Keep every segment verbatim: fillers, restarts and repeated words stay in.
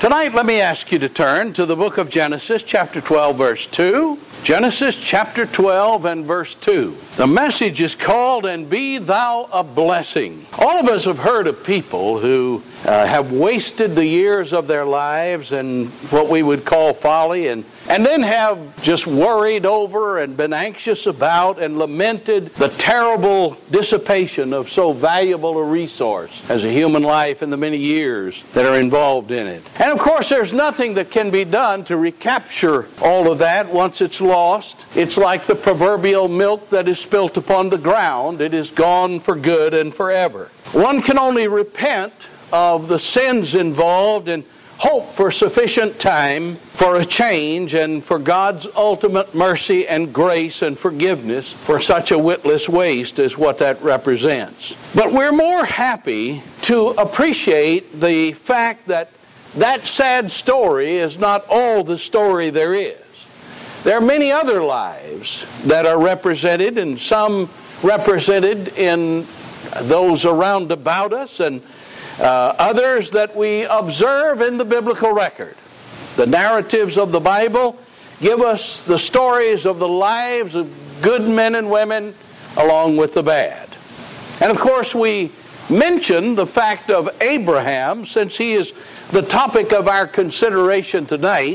Tonight, let me ask you to turn to the book of Genesis, chapter twelve, verse two. Genesis chapter twelve and verse two. The message is called, "And Be Thou a Blessing." All of us have heard of people who uh, have wasted the years of their lives in what we would call folly, and, and then have just worried over and been anxious about and lamented the terrible dissipation of so valuable a resource as a human life and the many years that are involved in it. And of course, there's nothing that can be done to recapture all of that once it's lost. It's like the proverbial milk that is spilt upon the ground. It is gone for good and forever. One can only repent of the sins involved and hope for sufficient time for a change and for God's ultimate mercy and grace and forgiveness for such a witless waste as what that represents. But we're more happy to appreciate the fact that that sad story is not all the story there is. There are many other lives that are represented, and some represented in those around about us, and uh, others that we observe in the biblical record. The narratives of the Bible give us the stories of the lives of good men and women along with the bad. And of course, we mention the fact of Abraham, since he is the topic of our consideration tonight.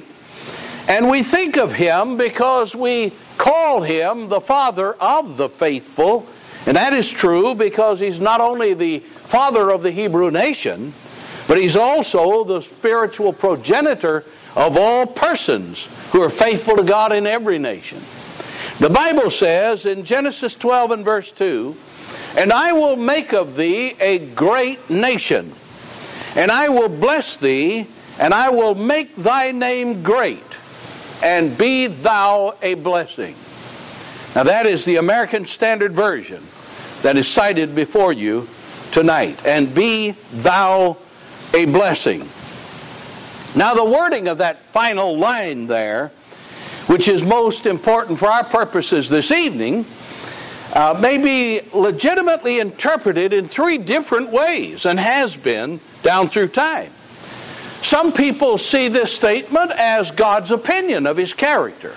And we think of him because we call him the father of the faithful. And that is true because he's not only the father of the Hebrew nation, but he's also the spiritual progenitor of all persons who are faithful to God in every nation. The Bible says in Genesis twelve and verse two, "And I will make of thee a great nation, and I will bless thee, and I will make thy name great, and be thou a blessing." Now that is the American Standard Version that is cited before you tonight. "And be thou a blessing." Now the wording of that final line there, which is most important for our purposes this evening, uh, may be legitimately interpreted in three different ways, and has been down through time. Some people see this statement as God's opinion of his character.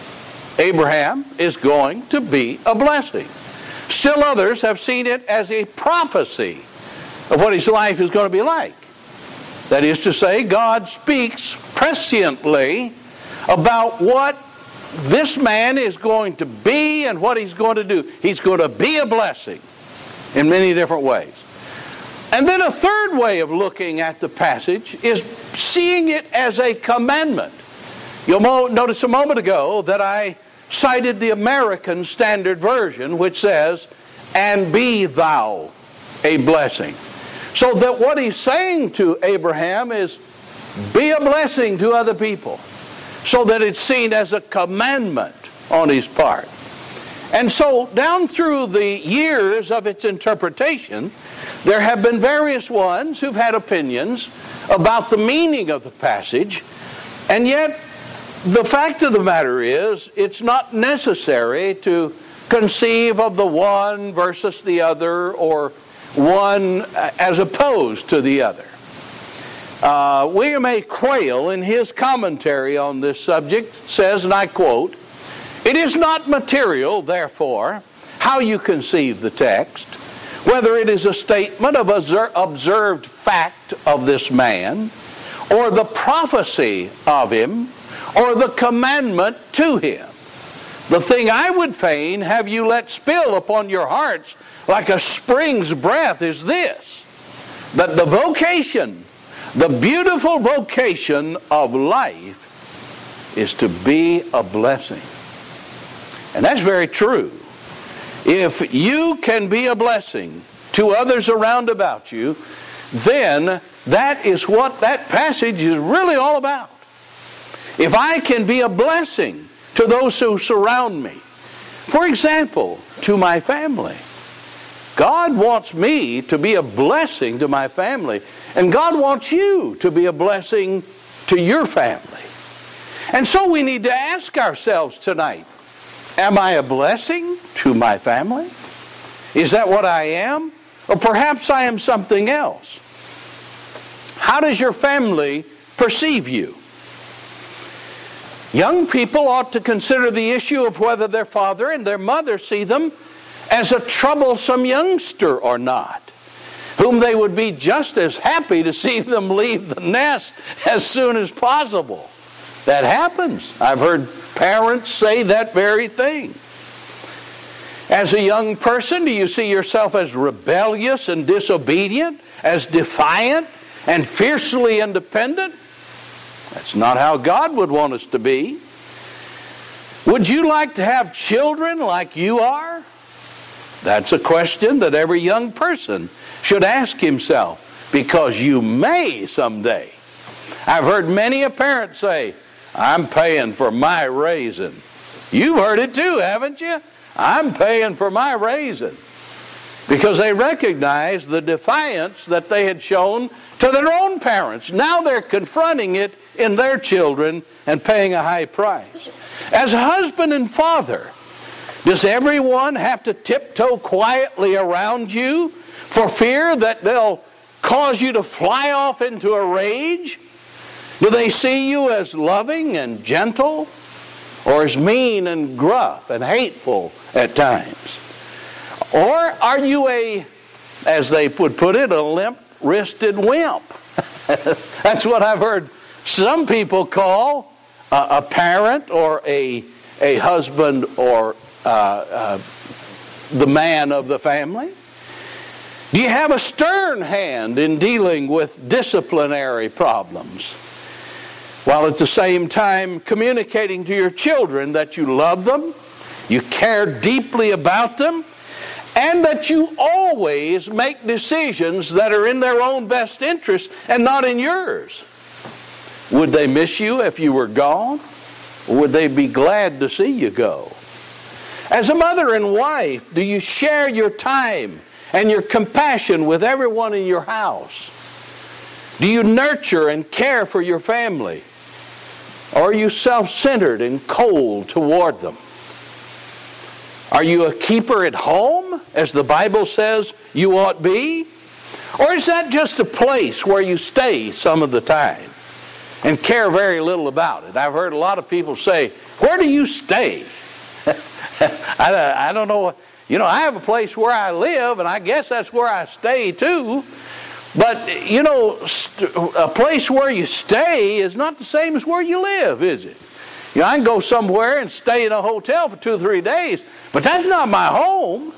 Abraham is going to be a blessing. Still others have seen it as a prophecy of what his life is going to be like. That is to say, God speaks presciently about what this man is going to be and what he's going to do. He's going to be a blessing in many different ways. And then a third way of looking at the passage is seeing it as a commandment. You'll mo- notice a moment ago that I cited the American Standard Version, which says, "And be thou a blessing." So that what he's saying to Abraham is, be a blessing to other people, so that it's seen as a commandment on his part. And so down through the years of its interpretation, there have been various ones who've had opinions about the meaning of the passage, and yet the fact of the matter is it's not necessary to conceive of the one versus the other, or one as opposed to the other. Uh, William A. Quayle, in his commentary on this subject, says, and I quote, "It is not material, therefore, how you conceive the text, whether it is a statement of observed fact of this man, or the prophecy of him, or the commandment to him. The thing I would fain have you let spill upon your hearts like a spring's breath is this, that the vocation, the beautiful vocation of life is to be a blessing." And that's very true. If you can be a blessing to others around about you, then that is what that passage is really all about. If I can be a blessing to those who surround me, for example, to my family, God wants me to be a blessing to my family, and God wants you to be a blessing to your family. And so we need to ask ourselves tonight, am I a blessing to my family? Is that what I am? Or perhaps I am something else. How does your family perceive you. Young people ought to consider the issue of whether their father and their mother see them as a troublesome youngster or not, whom they would be just as happy to see them leave the nest as soon as possible. That happens. I've heard parents say that very thing. As a young person, do you see yourself as rebellious and disobedient, as defiant and fiercely independent? That's not how God would want us to be. Would you like to have children like you are? That's a question that every young person should ask himself, because you may someday. I've heard many a parent say, I'm paying for my raising. You've heard it too, haven't you? I'm paying for my raising. Because they recognize the defiance that they had shown to their own parents. Now they're confronting it in their children and paying a high price. As a husband and father, does everyone have to tiptoe quietly around you for fear that they'll cause you to fly off into a rage? Do they see you as loving and gentle, or as mean and gruff and hateful at times? Or are you a, as they would put it, a limp-wristed wimp? That's what I've heard some people call a, a parent or a, a husband or uh, uh, the man of the family. Do you have a stern hand in dealing with disciplinary problems, while at the same time communicating to your children that you love them, you care deeply about them, and that you always make decisions that are in their own best interest and not in yours? Would they miss you if you were gone? Or would they be glad to see you go? As a mother and wife, do you share your time and your compassion with everyone in your house? Do you nurture and care for your family? Or are you self-centered and cold toward them? Are you a keeper at home, as the Bible says you ought to be? Or is that just a place where you stay some of the time and care very little about it? I've heard a lot of people say, where do you stay? I, I don't know. You know, I have a place where I live, and I guess that's where I stay too. But, you know, a place where you stay is not the same as where you live, is it? You know, I can go somewhere and stay in a hotel for two or three days, but that's not my home.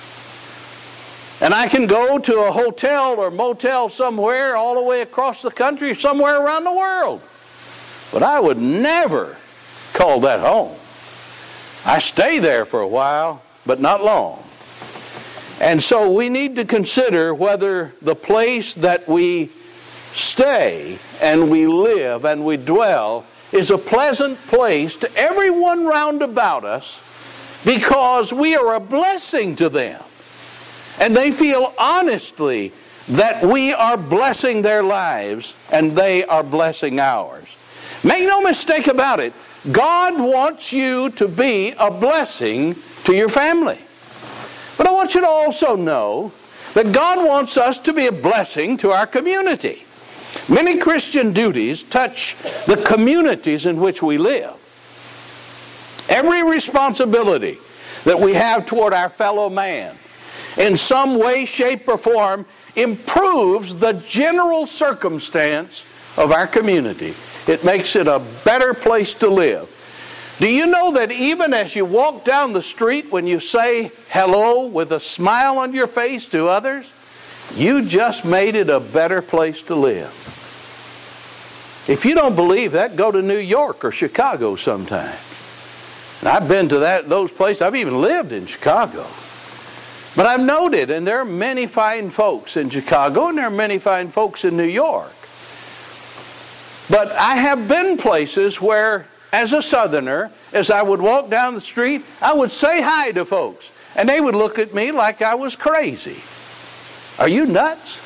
And I can go to a hotel or motel somewhere all the way across the country, somewhere around the world. But I would never call that home. I stay there for a while, but not long. And so we need to consider whether the place that we stay and we live and we dwell is a pleasant place to everyone round about us, because we are a blessing to them. And they feel honestly that we are blessing their lives and they are blessing ours. Make no mistake about it, God wants you to be a blessing to your family. But I want you to also know that God wants us to be a blessing to our community. Many Christian duties touch the communities in which we live. Every responsibility that we have toward our fellow man, in some way, shape, or form, improves the general circumstance of our community. It makes it a better place to live. Do you know that even as you walk down the street, when you say hello with a smile on your face to others, you just made it a better place to live? If you don't believe that, go to New York or Chicago sometime. And I've been to that those places. I've even lived in Chicago. But I've noted, and there are many fine folks in Chicago, and there are many fine folks in New York. But I have been places where, as a Southerner, as I would walk down the street, I would say hi to folks. And they would look at me like I was crazy. Are you nuts?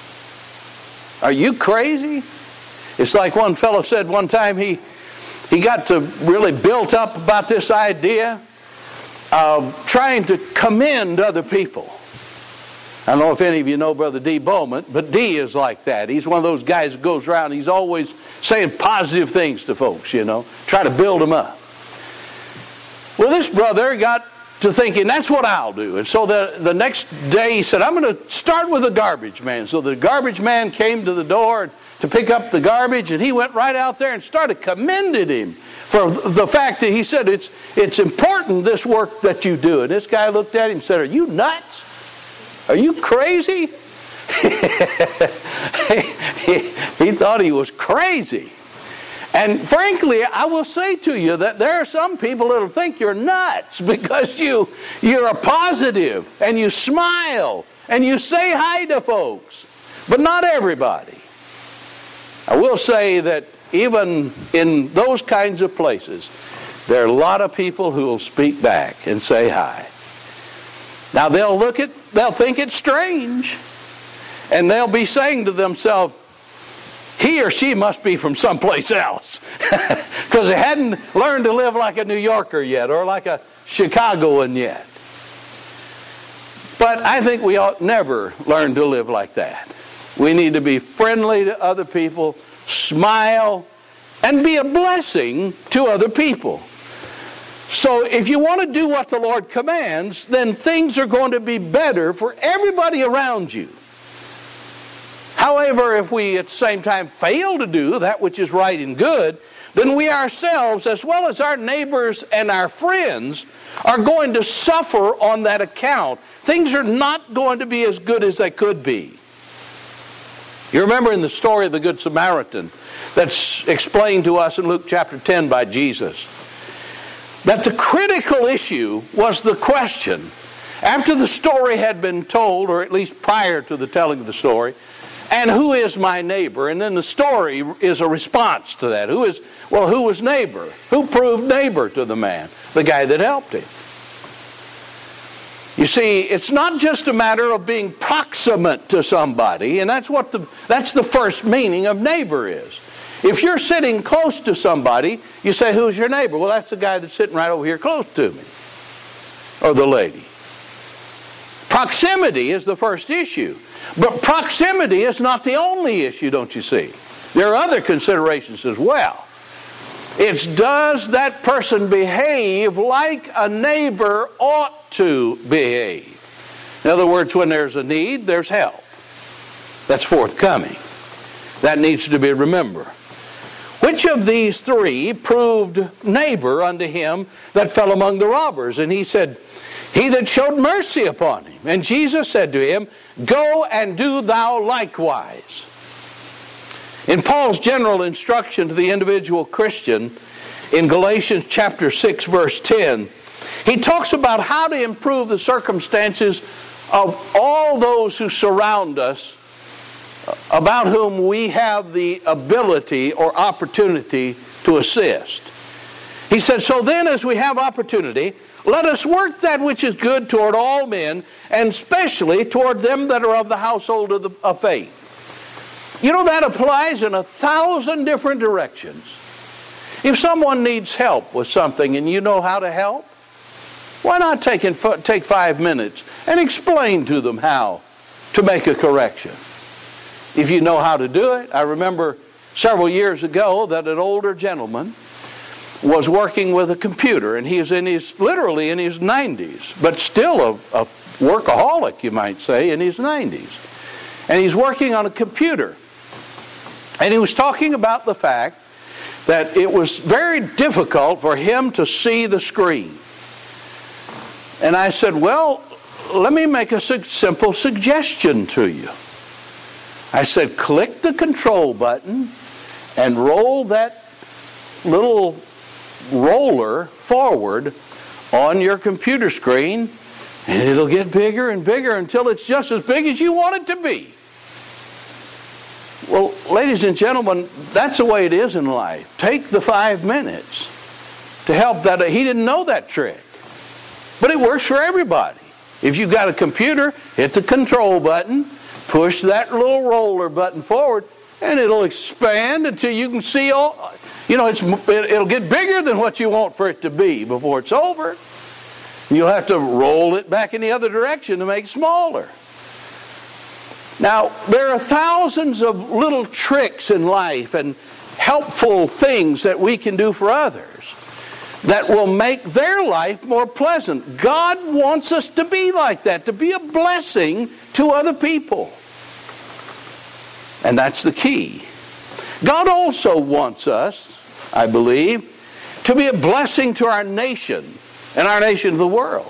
Are you crazy? It's like one fellow said one time, he, he got to really built up about this idea of trying to commend other people. I don't know if any of you know Brother D. Bowman, but D is like that. He's one of those guys that goes around, he's always saying positive things to folks, you know, try to build them up. Well, this brother got to thinking, that's what I'll do. And so the, the next day he said, I'm going to start with the garbage man. So the garbage man came to the door to pick up the garbage, and he went right out there and started commending him for the fact that he said, it's, it's important, this work that you do. And this guy looked at him and said, are you nuts? Are you crazy? he, he thought he was crazy. And frankly, I will say to you that there are some people that will think you're nuts because you, you're a positive and you smile and you say hi to folks. But not everybody. I will say that even in those kinds of places, there are a lot of people who will speak back and say hi. Now they'll look at, they'll think it's strange. And they'll be saying to themselves, he or she must be from someplace else. Because they hadn't learned to live like a New Yorker yet or like a Chicagoan yet. But I think we ought never learn to live like that. We need to be friendly to other people, smile, and be a blessing to other people. So if you want to do what the Lord commands, then things are going to be better for everybody around you. However, if we at the same time fail to do that which is right and good, then we ourselves, as well as our neighbors and our friends, are going to suffer on that account. Things are not going to be as good as they could be. You remember in the story of the Good Samaritan that's explained to us in Luke chapter ten by Jesus, that the critical issue was the question, after the story had been told, or at least prior to the telling of the story, and who is my neighbor? And then the story is a response to that. Who is, well, who was neighbor? Who proved neighbor to the man? The guy that helped him. You see, it's not just a matter of being proximate to somebody, and that's what the that's the first meaning of neighbor is. If you're sitting close to somebody, you say, who's your neighbor? Well, that's the guy that's sitting right over here close to me. Or the lady. Proximity is the first issue. But proximity is not the only issue, don't you see? There are other considerations as well. It's, does that person behave like a neighbor ought to behave? In other words, when there's a need, there's help. That's forthcoming. That needs to be remembered. Which of these three proved neighbor unto him that fell among the robbers? And he said, he that showed mercy upon him. And Jesus said to him, go and do thou likewise. In Paul's general instruction to the individual Christian, in Galatians chapter six, verse ten, he talks about how to improve the circumstances of all those who surround us, about whom we have the ability or opportunity to assist. He said, so then as we have opportunity, let us work that which is good toward all men, and especially toward them that are of the household of, the, of faith. You know, that applies in a thousand different directions. If someone needs help with something and you know how to help, why not take, in, take five minutes and explain to them how to make a correction? If you know how to do it. I remember several years ago that an older gentleman was working with a computer, and he is in his, literally in his nineties, but still a, a workaholic, you might say, in his nineties. And he's working on a computer. And he was talking about the fact that it was very difficult for him to see the screen. And I said, well, let me make a su- simple suggestion to you. I said, click the control button and roll that little roller forward on your computer screen, and it'll get bigger and bigger until it's just as big as you want it to be. Well, ladies and gentlemen, that's the way it is in life. Take the five minutes to help that. He didn't know that trick, but it works for everybody. If you've got a computer, hit the control button, push that little roller button forward, and it'll expand until you can see all. You know, it's, it'll get bigger than what you want for it to be before it's over. You'll have to roll it back in the other direction to make it smaller. Now, there are thousands of little tricks in life and helpful things that we can do for others that will make their life more pleasant. God wants us to be like that, to be a blessing to other people. And that's the key. God also wants us, I believe, to be a blessing to our nation and our nation of the world.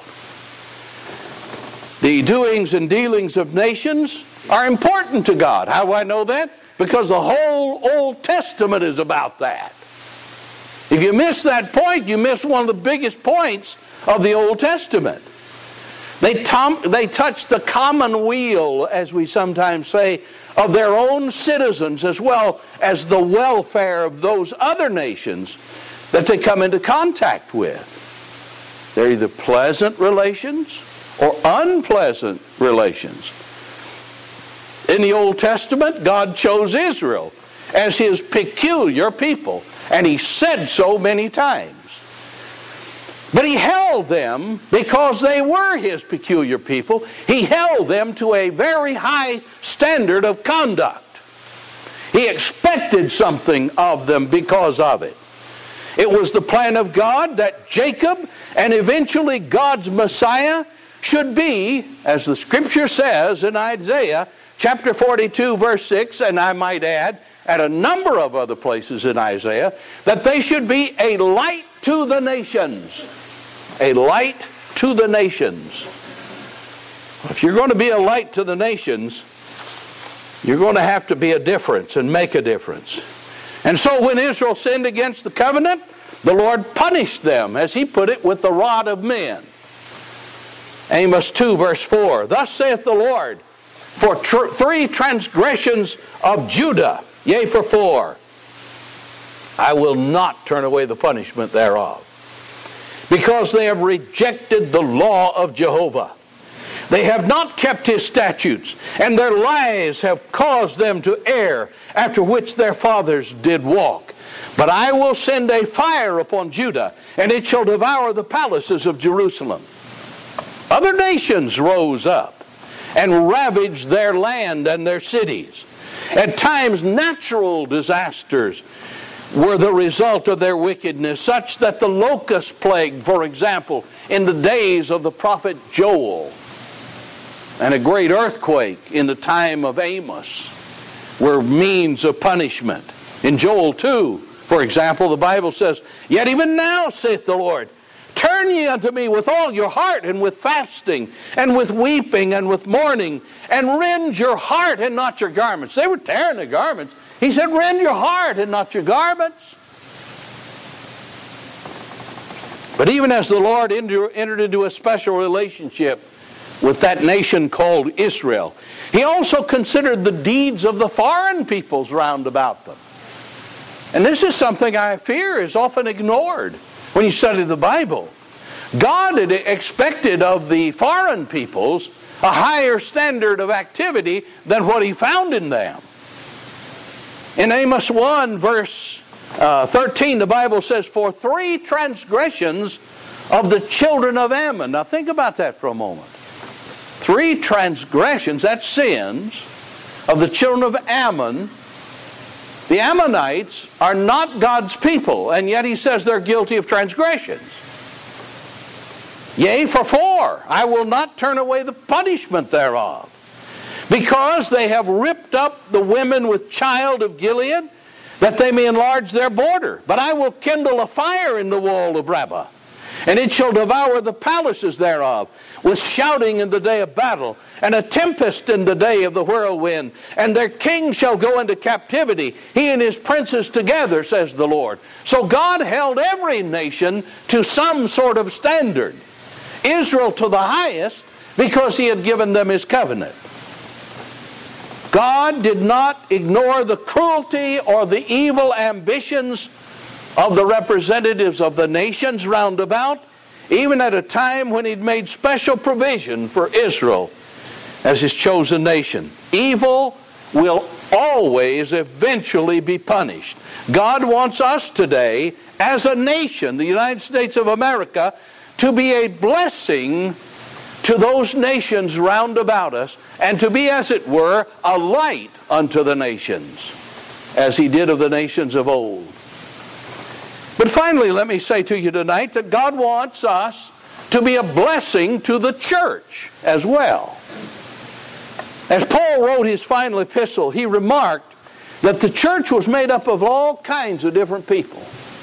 The doings and dealings of nations are important to God. How do I know that? Because the whole Old Testament is about that. If you miss that point, you miss one of the biggest points of the Old Testament. They, tom- they touch the commonweal, as we sometimes say, of their own citizens, as well as the welfare of those other nations that they come into contact with. They're either pleasant relations or unpleasant relations. In the Old Testament, God chose Israel as His peculiar people, and He said so many times. But He held them, because they were His peculiar people, He held them to a very high standard of conduct. He expected something of them because of it. It was the plan of God that Jacob and eventually God's Messiah should be, as the Scripture says in Isaiah chapter forty-two verse six, and I might add at a number of other places in Isaiah, that they should be a light to the nations. A light to the nations. If you're going to be a light to the nations, you're going to have to be a difference and make a difference. And so when Israel sinned against the covenant, the Lord punished them, as He put it, with the rod of men. Amos two verse four, thus saith the Lord, for tr- three transgressions of Judah, yea, for four, I will not turn away the punishment thereof. Because they have rejected the law of Jehovah. They have not kept His statutes, and their lies have caused them to err, after which their fathers did walk. But I will send a fire upon Judah, and it shall devour the palaces of Jerusalem. Other nations rose up and ravaged their land and their cities. At times, natural disasters were the result of their wickedness, such that the locust plague, for example, in the days of the prophet Joel, and a great earthquake in the time of Amos, were means of punishment. In Joel two, for example, the Bible says, yet even now, saith the Lord, turn ye unto me with all your heart, and with fasting, and with weeping, and with mourning, and rend your heart and not your garments. They were tearing their garments. He said, rend your heart and not your garments. But even as the Lord entered into a special relationship with that nation called Israel, He also considered the deeds of the foreign peoples round about them. And this is something I fear is often ignored when you study the Bible. God had expected of the foreign peoples a higher standard of activity than what He found in them. In Amos one verse uh, thirteen, the Bible says, for three transgressions of the children of Ammon. Now think about that for a moment. Three transgressions, that's sins, of the children of Ammon. The Ammonites are not God's people, and yet He says they're guilty of transgressions. Yea, for four, I will not turn away the punishment thereof. Because they have ripped up the women with child of Gilead, that they may enlarge their border. But I will kindle a fire in the wall of Rabbah, and it shall devour the palaces thereof, with shouting in the day of battle, and a tempest in the day of the whirlwind. And their king shall go into captivity, he and his princes together, says the Lord. So God held every nation to some sort of standard. Israel to the highest, because He had given them His covenant. God did not ignore the cruelty or the evil ambitions of the representatives of the nations round about, even at a time when He'd made special provision for Israel as His chosen nation. Evil will always eventually be punished. God wants us today, as a nation, the United States of America, to be a blessing to those nations round about us, and to be, as it were, a light unto the nations, as he did of the nations of old. But finally, let me say to you tonight that God wants us to be a blessing to the church as well. As Paul wrote his final epistle, he remarked that the church was made up of all kinds of different people.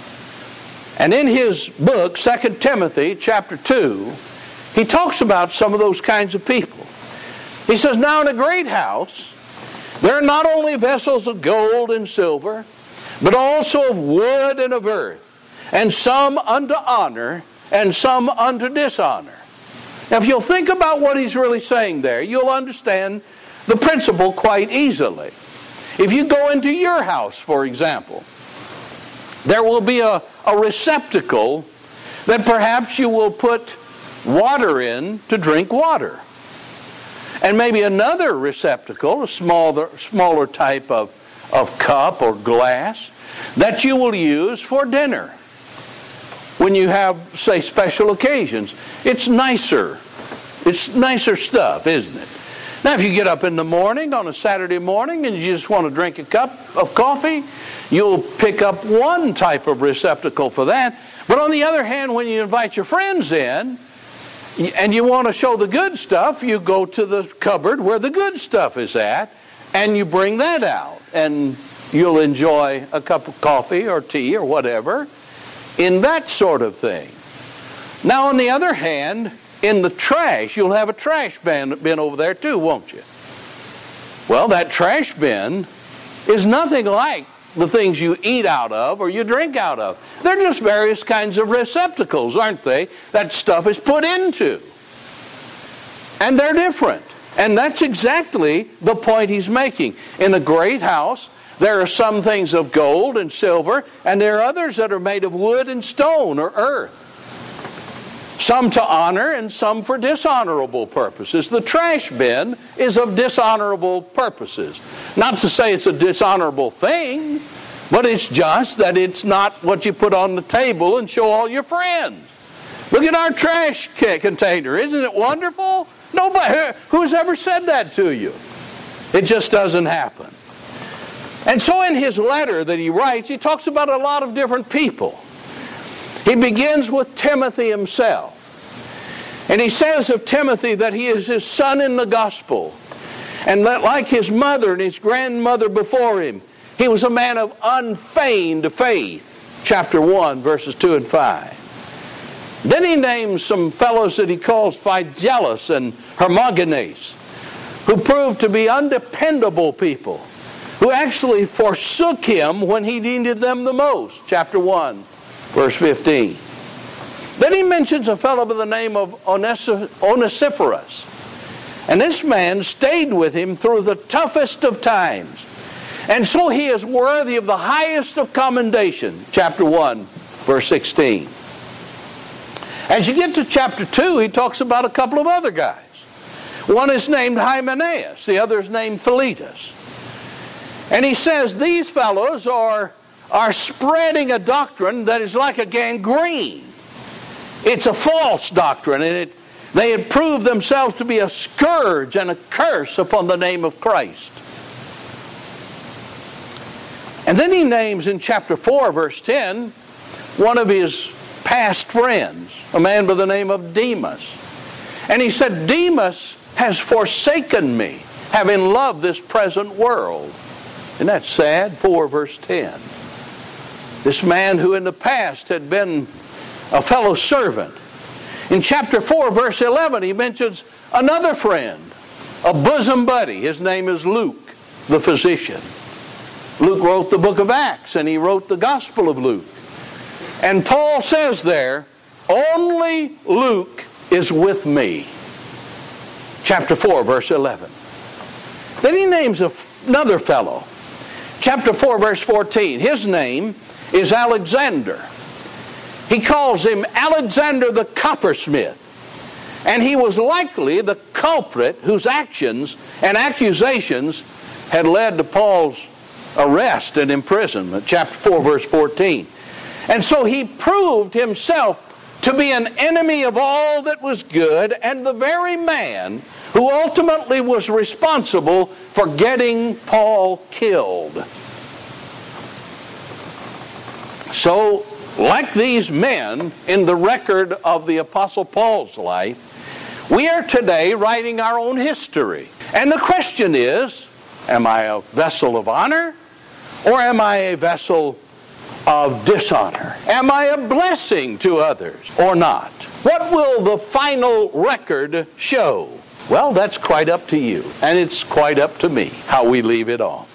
And in his book, Second Timothy chapter two, he talks about some of those kinds of people. He says, now in a great house, there are not only vessels of gold and silver, but also of wood and of earth, and some unto honor, and some unto dishonor. Now, if you'll think about what he's really saying there, you'll understand the principle quite easily. If you go into your house, for example, there will be a, a receptacle that perhaps you will put water in to drink water. And maybe another receptacle, a smaller, smaller type of, of cup or glass, that you will use for dinner. When you have, say, special occasions, it's nicer. It's nicer stuff, isn't it? Now, if you get up in the morning on a Saturday morning and you just want to drink a cup of coffee, you'll pick up one type of receptacle for that. But on the other hand, when you invite your friends in and you want to show the good stuff, you go to the cupboard where the good stuff is at and you bring that out. And you'll enjoy a cup of coffee or tea or whatever in that sort of thing. Now, on the other hand, in the trash, you'll have a trash bin, bin over there too, won't you? Well, that trash bin is nothing like the things you eat out of or you drink out of. They're just various kinds of receptacles, aren't they, that stuff is put into. And they're different. And that's exactly the point he's making. In a great house, there are some things of gold and silver, and there are others that are made of wood and stone or earth. Some to honor and some for dishonorable purposes. The trash bin is of dishonorable purposes. Not to say it's a dishonorable thing, but it's just that it's not what you put on the table and show all your friends. Look at our trash container. Isn't it wonderful? Nobody, who's ever said that to you? It just doesn't happen. And so in his letter that he writes, he talks about a lot of different people. He begins with Timothy himself. And he says of Timothy that he is his son in the gospel. And that like his mother and his grandmother before him, he was a man of unfeigned faith. Chapter one, verses two and five. Then he names some fellows that he calls Phygelus and Hermogenes, who proved to be undependable people, who actually forsook him when he needed them the most. Chapter one, verse fifteen. Then he mentions a fellow by the name of Onesiphorus. And this man stayed with him through the toughest of times. And so he is worthy of the highest of commendation. Chapter one, verse sixteen. As you get to chapter two, he talks about a couple of other guys. One is named Hymenaeus. The other is named Philetus. And he says these fellows are, are spreading a doctrine that is like a gangrene. It's a false doctrine, and it, they had proved themselves to be a scourge and a curse upon the name of Christ. And then he names in chapter four, verse ten, one of his past friends, a man by the name of Demas. And he said, Demas has forsaken me, having loved this present world. Isn't that sad? four, verse ten. This man who in the past had been a fellow servant. In chapter four, verse eleven, he mentions another friend, a bosom buddy. His name is Luke, the physician. Luke wrote the book of Acts, and he wrote the Gospel of Luke. And Paul says there, only Luke is with me. Chapter four, verse eleven. Then he names another fellow. Chapter four, verse fourteen. His name is Alexander. He calls him Alexander the coppersmith. And he was likely the culprit whose actions and accusations had led to Paul's arrest and imprisonment. Chapter four, verse fourteen. And so he proved himself to be an enemy of all that was good, and the very man who ultimately was responsible for getting Paul killed. So, like these men in the record of the Apostle Paul's life, we are today writing our own history. And the question is, am I a vessel of honor, or am I a vessel of dishonor? Am I a blessing to others or not? What will the final record show? Well, that's quite up to you, and it's quite up to me how we leave it off.